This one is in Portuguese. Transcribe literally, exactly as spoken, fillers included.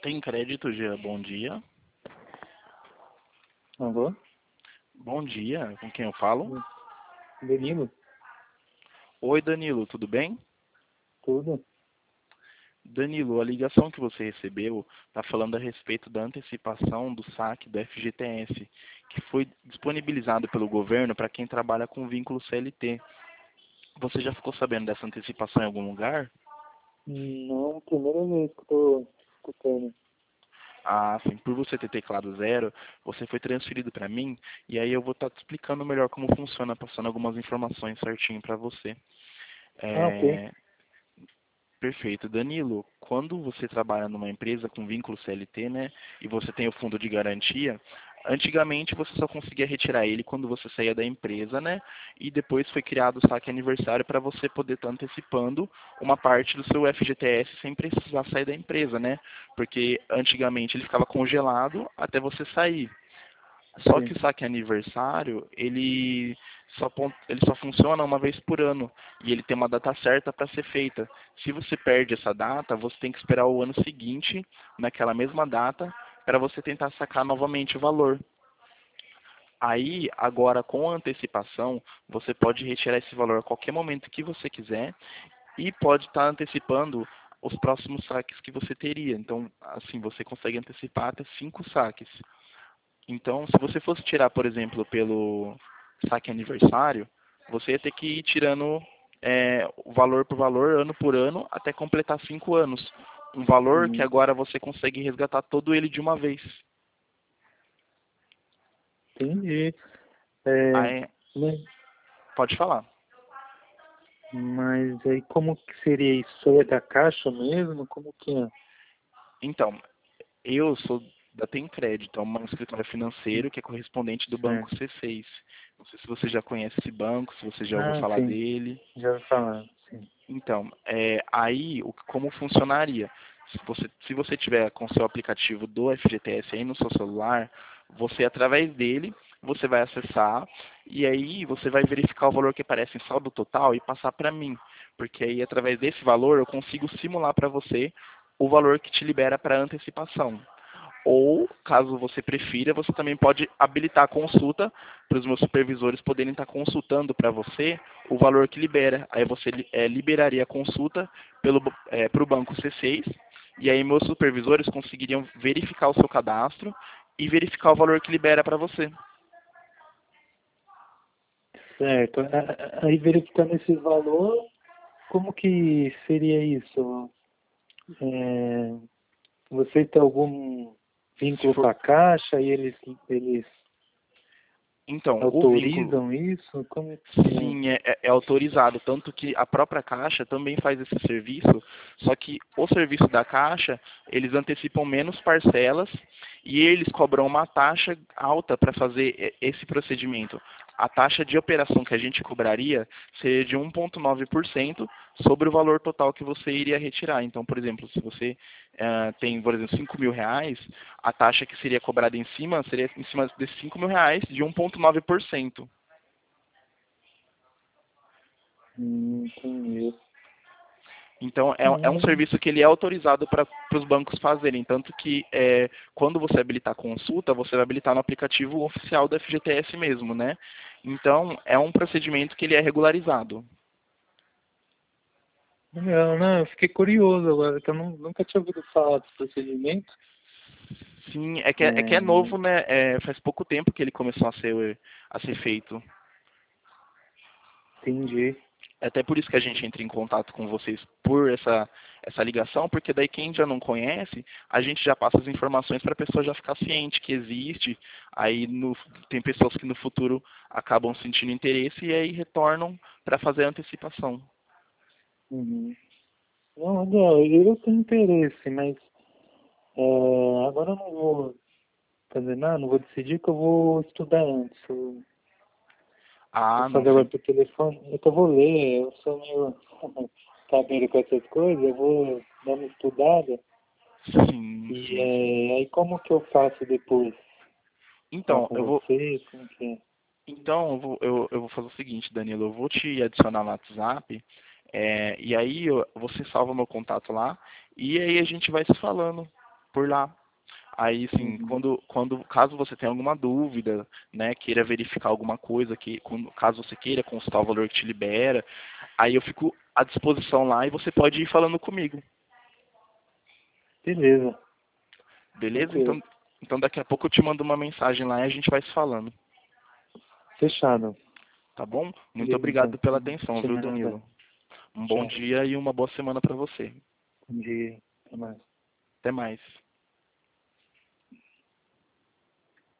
Tem crédito, Gia? Bom dia. Alô? Bom dia, com quem eu falo? Danilo? Oi, Danilo, tudo bem? Tudo? Danilo, a ligação que você recebeu está falando a respeito da antecipação do saque do F G T S, que foi disponibilizado pelo governo para quem trabalha com vínculo C L T. Você já ficou sabendo dessa antecipação em algum lugar? Não, primeira vez que eu tô escutando. Ah, sim, por você ter teclado zero, você foi transferido para mim, e aí eu vou estar te explicando melhor como funciona, passando algumas informações certinho para você. Ah, ok. É, Perfeito. Danilo, quando você trabalha numa empresa com vínculo C L T, né, e você tem o fundo de garantia, antigamente você só conseguia retirar ele quando você saía da empresa, né, e depois foi criado o saque aniversário para você poder estar antecipando uma parte do seu F G T S sem precisar sair da empresa, né, porque antigamente ele ficava congelado até você sair. Só que Sim. o saque aniversário, ele só, pon- ele só funciona uma vez por ano. E ele tem uma data certa para ser feita. Se você perde essa data, você tem que esperar o ano seguinte, naquela mesma data, para você tentar sacar novamente o valor. Aí, agora com a antecipação, você pode retirar esse valor a qualquer momento que você quiser e pode estar antecipando os próximos saques que você teria. Então, assim, você consegue antecipar até cinco saques. Então, se você fosse tirar, por exemplo, pelo saque aniversário, você ia ter que ir tirando é, valor por valor, ano por ano, até completar cinco anos. Um valor que Uhum. agora você consegue resgatar todo ele de uma vez. Entendi. É, Aí, mas, pode falar. mas aí como que seria isso? Isso é da Caixa mesmo? Como que é? Então, eu sou da Tem Crédito, é um escritório financeiro que é correspondente do Banco Certo. C seis. Não sei se você já conhece esse banco, se você já ouviu Ah, falar sim. dele. Já ouvi falar, sim. Então, é, aí o- como funcionaria? Se você, se você tiver com o seu aplicativo do F G T S aí no seu celular, você através dele, você vai acessar e aí você vai verificar o valor que aparece em saldo total e passar para mim, porque aí através desse valor eu consigo simular para você o valor que te libera para antecipação. Ou, caso você prefira, você também pode habilitar a consulta para os meus supervisores poderem estar consultando para você o valor que libera. Aí você é, liberaria a consulta para o banco C seis e aí meus supervisores conseguiriam verificar o seu cadastro e verificar o valor que libera para você. Certo. A- a- Aí verificando esse valor, como que seria isso? É, você tem algum Se vínculo com for, a Caixa e eles, eles então, o vínculo, autorizam isso? Como que é? sim, é, é- é autorizado, tanto que a própria Caixa também faz esse serviço, só que o serviço da Caixa, eles antecipam menos parcelas e eles cobram uma taxa alta para fazer e- esse procedimento. A taxa de operação que a gente cobraria seria de um vírgula nove por cento sobre o valor total que você iria retirar. Então, por exemplo, se você eh, tem, por exemplo, cinco mil reais, a taxa que seria cobrada em cima seria em cima desses cinco mil reais de um vírgula nove por cento. Hum, entendi. Então, é, é um Hum, serviço que ele é autorizado para os bancos fazerem. Tanto que, é, quando você habilitar a consulta, você vai habilitar no aplicativo oficial do F G T S mesmo, né? Então, é um procedimento que ele é regularizado. legal, não, eu fiquei curioso agora, que eu não, nunca tinha ouvido falar desse procedimento. Sim, é que é, é que é É, novo, né? É, faz pouco tempo que ele começou a ser, a ser feito. entendi. É até por isso que a gente entra em contato com vocês por essa, essa ligação, porque daí quem já não conhece, a gente já passa as informações para a pessoa já ficar ciente que existe. Aí no- tem pessoas que no futuro acabam sentindo interesse e aí retornam para fazer a antecipação. Uhum. Não, legal, eu tenho interesse, mas é, agora eu não vou fazer nada, não vou decidir que eu vou estudar antes. Eu vou Ah, não fazer agora sei. por telefone, é que eu vou ler, eu sou meio cabeiro com essas coisas, eu vou dar uma estudada Sim, e sim, sim. é, aí como que eu faço depois? Falar Então, com eu vou, vocês, como que é? então eu vou, eu, eu vou fazer o seguinte, Danilo, eu vou te adicionar no WhatsApp, é, e aí eu- você salva meu contato lá, e aí a gente vai se falando. por lá. Aí, sim, Uhum. quando, quando, caso você tenha alguma dúvida, né, queira verificar alguma coisa, que, quando, caso você queira consultar o valor que te libera, aí eu fico à disposição lá e você pode ir falando comigo, Beleza, beleza? tranquilo. Então, então daqui a pouco eu te mando uma mensagem lá e a gente vai se falando, Fechado. tá bom? Muito Beleza, obrigado então. pela atenção, De viu, nada. Danilo? Um bom Tchau. dia e uma boa semana para você. Bom dia. Até mais. Até mais.